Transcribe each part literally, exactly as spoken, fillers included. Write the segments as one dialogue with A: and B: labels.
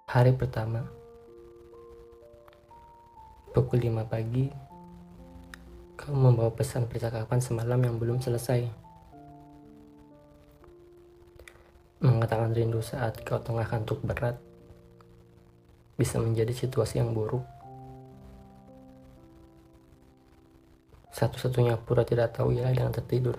A: Hari pertama, pukul lima pagi, kau membawa pesan percakapan semalam yang belum selesai. Mengatakan rindu saat kau tengah kantuk berat bisa menjadi situasi yang buruk. Satu-satunya pura tidak tahu ialah dengan tertidur.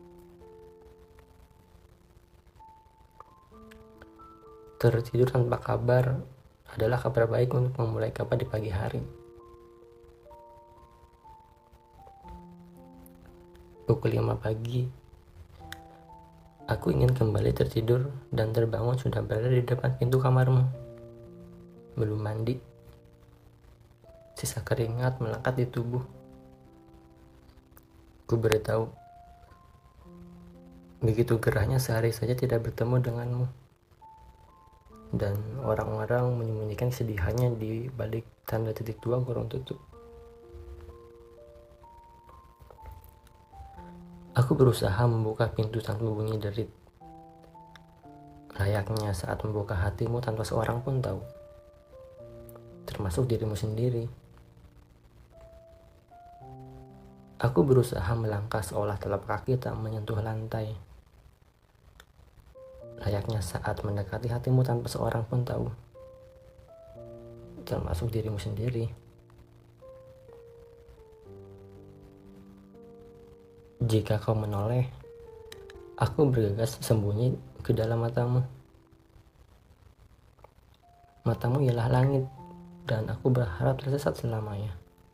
A: Tertidur tanpa kabar adalah kabar baik untuk memulai kabar di pagi hari. Pukul lima pagi, aku ingin kembali tertidur dan terbangun sudah berada di depan pintu kamarmu. Belum mandi, sisa keringat melekat di tubuh. Ku beritahu, begitu gerahnya sehari saja tidak bertemu denganmu. Dan orang-orang menyembunyikan kesedihannya di balik tanda titik dua kurung tutup. Aku berusaha membuka pintu tanpa bunyi derit. Layaknya saat membuka hatimu tanpa seorang pun tahu. Termasuk dirimu sendiri. Aku berusaha melangkah seolah telapak kaki tak menyentuh lantai. Layaknya saat mendekati hatimu tanpa seorang pun tahu. Termasuk dirimu sendiri. Jika kau menoleh, aku bergegas sembunyi ke dalam matamu. Matamu ialah langit, dan aku berharap tersesat selamanya.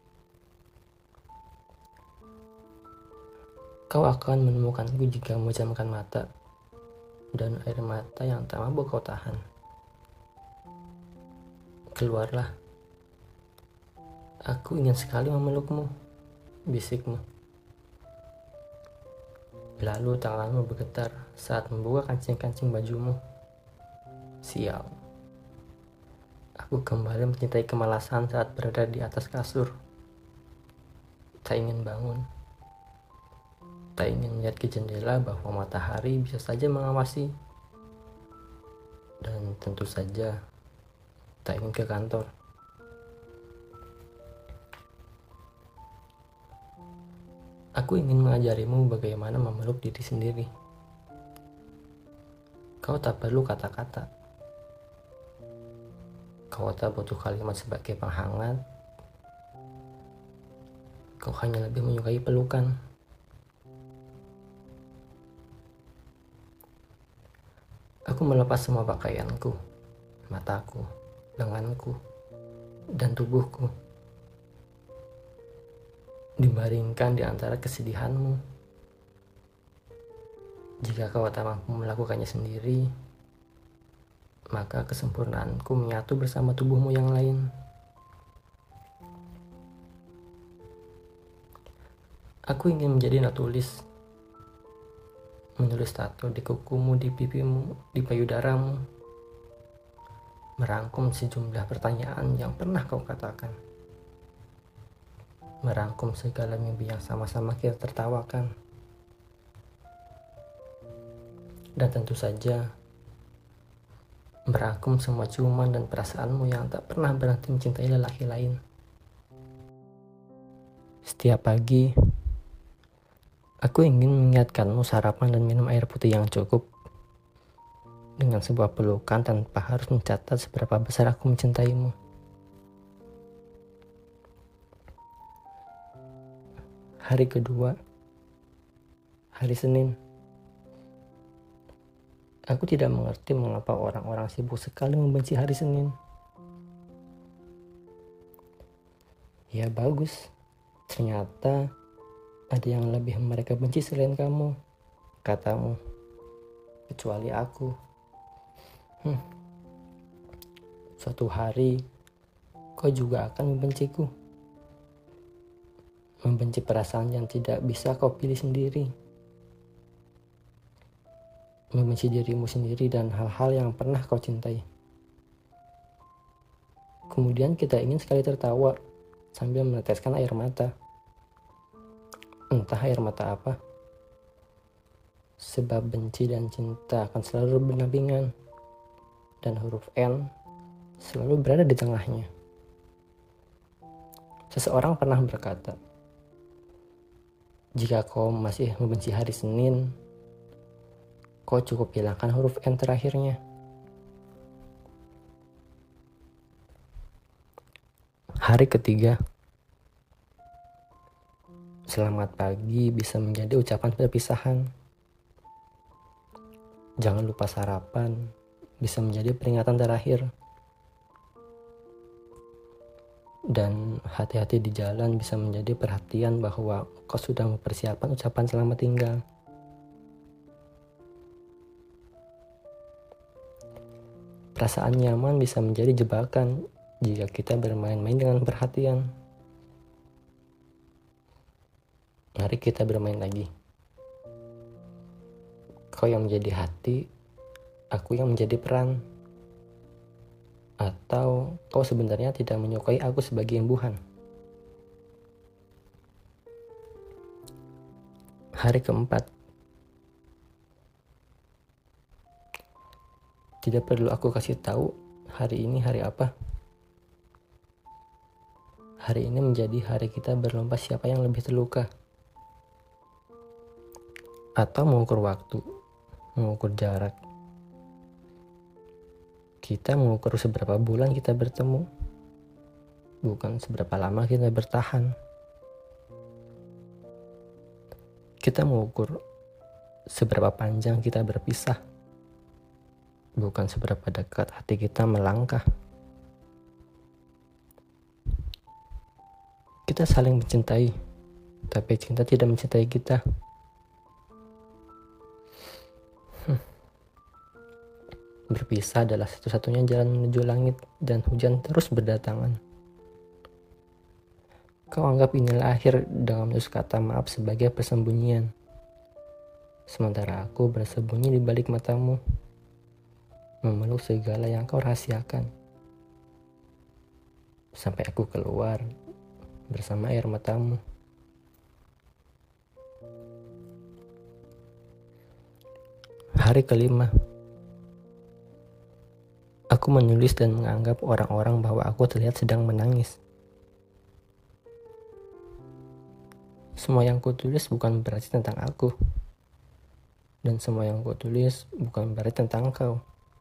A: Kau akan menemukanku jika memejamkan mata, dan air mata yang tak mampu kau tahan. Keluarlah. Aku ingin sekali memelukmu, bisikmu. Lalu tanganmu bergetar saat membuka kancing-kancing bajumu. Sial. Aku kembali mencintai kemalasan saat berada di atas kasur. Tak ingin bangun. Tak ingin melihat ke jendela bahwa matahari bisa saja mengawasi. Dan tentu saja tak ingin ke kantor. Aku ingin mengajarimu bagaimana memeluk diri sendiri. Kau tak perlu kata-kata. Kau tak butuh kalimat sebagai penghangat. Kau hanya lebih menyukai pelukan. Aku melepas semua pakaianku, mataku, lenganku, dan tubuhku. Dibaringkan di antara kesedihanmu. Jika kau tak mampu melakukannya sendiri, maka kesempurnaanku menyatu bersama tubuhmu yang lain. Aku ingin menjadi natulis, menulis tato di kukumu, di pipimu, di payudaramu, merangkum sejumlah pertanyaan yang pernah kau katakan. Merangkum segala mimpi yang sama-sama kita tertawakan. Dan tentu saja, merangkum semua ciuman dan perasaanmu yang tak pernah berhenti mencintai lelaki lain. Setiap pagi, aku ingin mengingatkanmu sarapan dan minum air putih yang cukup. Dengan sebuah pelukan tanpa harus mencatat seberapa besar aku mencintaimu. Hari kedua, hari Senin. Aku tidak mengerti mengapa orang-orang sibuk sekali membenci hari Senin. Ya bagus, ternyata ada yang lebih mereka benci selain kamu, katamu. Kecuali aku. Hmm. Suatu hari, kau juga akan membenciku. Membenci perasaan yang tidak bisa kau pilih sendiri. Membenci dirimu sendiri dan hal-hal yang pernah kau cintai. Kemudian kita ingin sekali tertawa sambil meneteskan air mata. Entah air mata apa. Sebab benci dan cinta akan selalu berdampingan. Dan huruf N selalu berada di tengahnya. Seseorang pernah berkata, jika kau masih membenci hari Senin, kau cukup hilangkan huruf N terakhirnya. Hari ketiga. Selamat pagi bisa menjadi ucapan perpisahan. Jangan lupa sarapan bisa menjadi peringatan terakhir. Dan hati-hati di jalan bisa menjadi perhatian bahwa kau sudah mempersiapkan ucapan selamat tinggal. Perasaan nyaman bisa menjadi jebakan jika kita bermain-main dengan perhatian. Mari kita bermain lagi. Kau yang menjadi hati, aku yang menjadi peran. Atau kau sebenarnya tidak menyukai aku sebagai imbuhan. Hari keempat. Tidak perlu aku kasih tahu hari ini hari apa. Hari ini menjadi hari kita berlomba siapa yang lebih terluka. Atau mengukur waktu, mengukur jarak. Kita mengukur seberapa bulan kita bertemu, bukan seberapa lama kita bertahan. Kita mengukur seberapa panjang kita berpisah, bukan seberapa dekat hati kita melangkah. Kita saling mencintai, tapi cinta tidak mencintai kita. Berpisah adalah satu-satunya jalan menuju langit dan hujan terus berdatangan. Kau anggap inilah akhir dengan menusuk kata maaf sebagai persembunyian. Sementara aku bersembunyi di balik matamu, memeluk segala yang kau rahasiakan. Sampai aku keluar bersama air matamu. Hari kelima. Aku menulis dan menganggap orang-orang bahwa aku terlihat sedang menangis. Semua yang kutulis bukan berarti tentang aku. Dan semua yang kutulis bukan berarti tentang kau.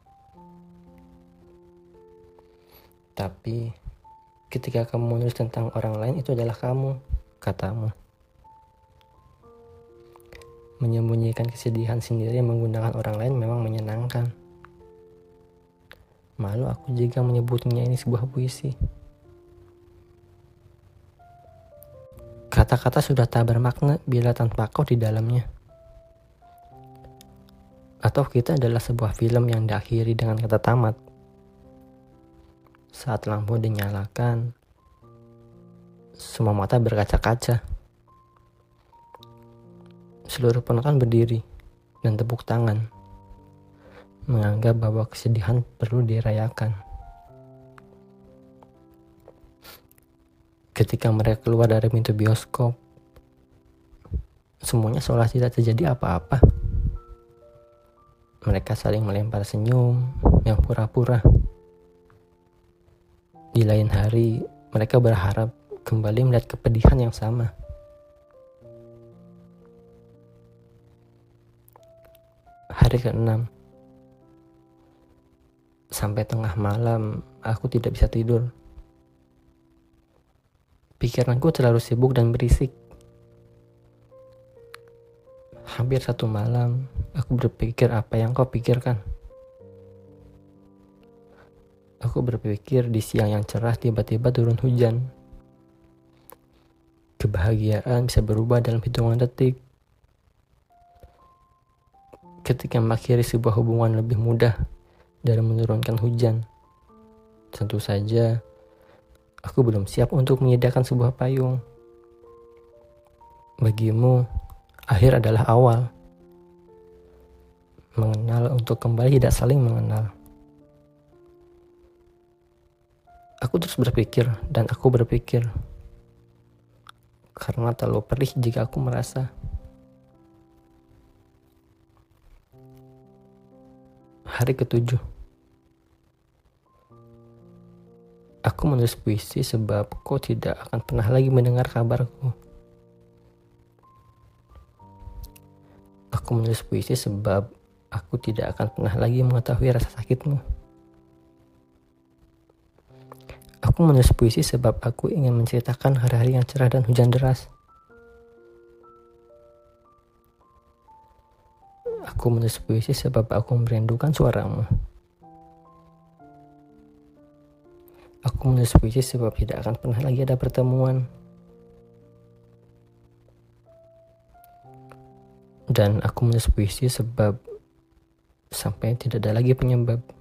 A: Tapi ketika kamu menulis tentang orang lain, itu adalah kamu, katamu. Menyembunyikan kesedihan sendiri menggunakan orang lain memang menyenangkan. Malu aku jika menyebutnya ini sebuah puisi. Kata-kata sudah tak bermakna bila tanpa kau di dalamnya. Atau kita adalah sebuah film yang diakhiri dengan kata tamat. Saat lampu dinyalakan, semua mata berkaca-kaca. Seluruh penonton berdiri dan tepuk tangan, menganggap bahwa kesedihan perlu dirayakan. Ketika mereka keluar dari pintu bioskop, semuanya seolah tidak terjadi apa-apa. Mereka saling melempar senyum yang pura-pura. Di lain hari, mereka berharap kembali melihat kepedihan yang sama. Hari keenam. Sampai tengah malam, aku tidak bisa tidur. Pikiranku terlalu sibuk dan berisik. Hampir satu malam, aku berpikir apa yang kau pikirkan. Aku berpikir di siang yang cerah tiba-tiba turun hujan. Kebahagiaan bisa berubah dalam hitungan detik. Ketika mengakhiri sebuah hubungan lebih mudah dari menurunkan hujan. Tentu saja, aku belum siap untuk menyediakan sebuah payung. Bagimu, akhir adalah awal. Mengenal untuk kembali tidak saling mengenal. Aku terus berpikir dan aku berpikir. Karena terlalu perih jika aku merasa. Hari ketujuh. Aku menulis puisi sebab kau tidak akan pernah lagi mendengar kabarku. Aku menulis puisi sebab aku tidak akan pernah lagi mengetahui rasa sakitmu. Aku menulis puisi sebab aku ingin menceritakan hari-hari yang cerah dan hujan deras. Aku menulis puisi sebab aku merindukan suaramu. Aku menulis puisi sebab tidak akan pernah lagi ada pertemuan. Dan aku menulis puisi sebab sampai tidak ada lagi penyebab.